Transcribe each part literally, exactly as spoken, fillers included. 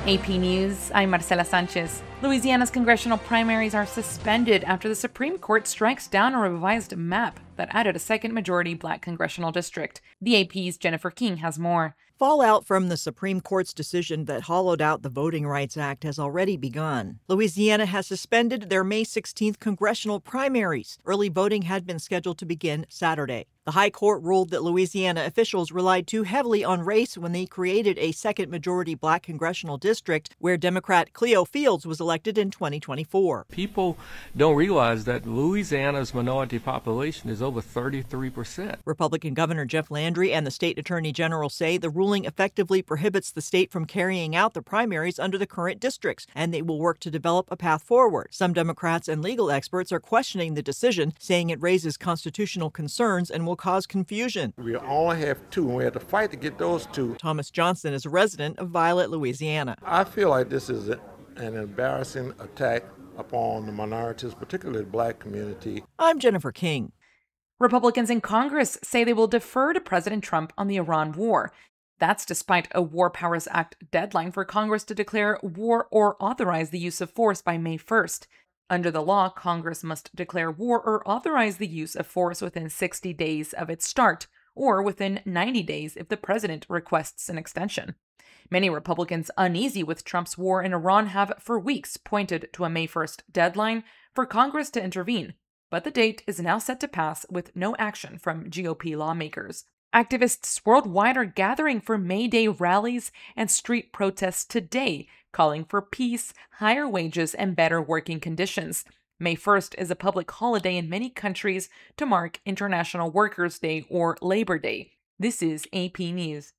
A P News, I'm Marcela Sanchez. Louisiana's congressional primaries are suspended after the Supreme Court strikes down a revised map that added a second majority black congressional district. The A P's Jennifer King has more. Fallout from the Supreme Court's decision that hollowed out the Voting Rights Act has already begun. Louisiana has suspended their May sixteenth congressional primaries. Early voting had been scheduled to begin Saturday. The High Court ruled that Louisiana officials relied too heavily on race when they created a second majority black congressional district where Democrat Cleo Fields was elected in twenty twenty-four. People don't realize that Louisiana's minority population is over thirty-three percent. Republican Governor Jeff Landry and the state attorney general say the ruling effectively prohibits the state from carrying out the primaries under the current districts, and they will work to develop a path forward. Some Democrats and legal experts are questioning the decision, saying it raises constitutional concerns and will cause confusion. We only have two, and we have to fight to get those two. Thomas Johnson is a resident of Violet, Louisiana. I feel like this is an embarrassing attack upon the minorities, particularly the black community. I'm Jennifer King. Republicans in Congress say they will defer to President Trump on the Iran war. That's despite a War Powers Act deadline for Congress to declare war or authorize the use of force by May first. Under the law, Congress must declare war or authorize the use of force within sixty days of its start, or within ninety days if the president requests an extension. Many Republicans uneasy with Trump's war in Iran have for weeks pointed to a May first deadline for Congress to intervene, but the date is now set to pass with no action from G O P lawmakers. Activists worldwide are gathering for May Day rallies and street protests today, calling for peace, higher wages, and better working conditions. May first is a public holiday in many countries to mark International Workers' Day or Labor Day. This is A P News.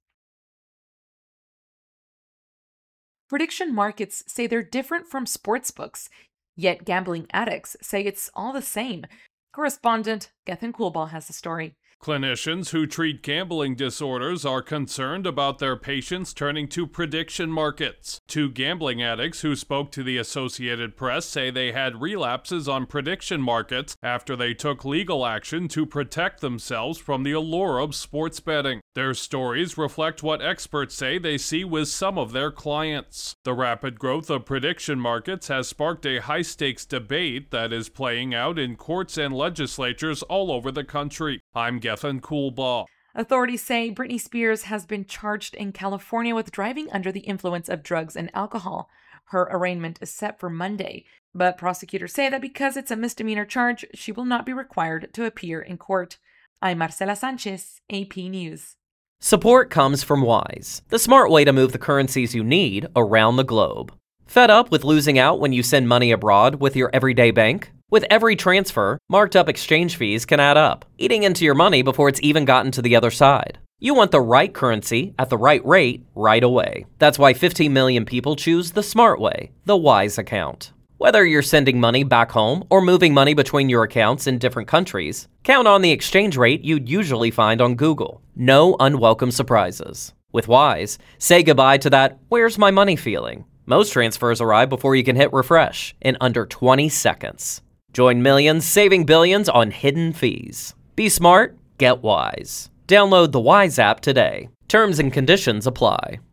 Prediction markets say they're different from sportsbooks, yet gambling addicts say it's all the same. Correspondent Gethin Coolbaugh has the story. Clinicians who treat gambling disorders are concerned about their patients turning to prediction markets. Two gambling addicts who spoke to the Associated Press say they had relapses on prediction markets after they took legal action to protect themselves from the allure of sports betting. Their stories reflect what experts say they see with some of their clients. The rapid growth of prediction markets has sparked a high-stakes debate that is playing out in courts and legislatures all over the country. I'm Gethin Coolbaugh. Authorities say Britney Spears has been charged in California with driving under the influence of drugs and alcohol. Her arraignment is set for Monday, but prosecutors say that because it's a misdemeanor charge, she will not be required to appear in court. I'm Marcela Sanchez, A P News. Support comes from Wise, the smart way to move the currencies you need around the globe. Fed up with losing out when you send money abroad with your everyday bank? With every transfer, marked up exchange fees can add up, eating into your money before it's even gotten to the other side. You want the right currency at the right rate right away. That's why fifteen million people choose the smart way, the Wise account. Whether you're sending money back home or moving money between your accounts in different countries, count on the exchange rate you'd usually find on Google. No unwelcome surprises. With Wise, say goodbye to that "where's my money" feeling. Most transfers arrive before you can hit refresh in under twenty seconds. Join millions saving billions on hidden fees. Be smart, get Wise. Download the Wise app today. Terms and conditions apply.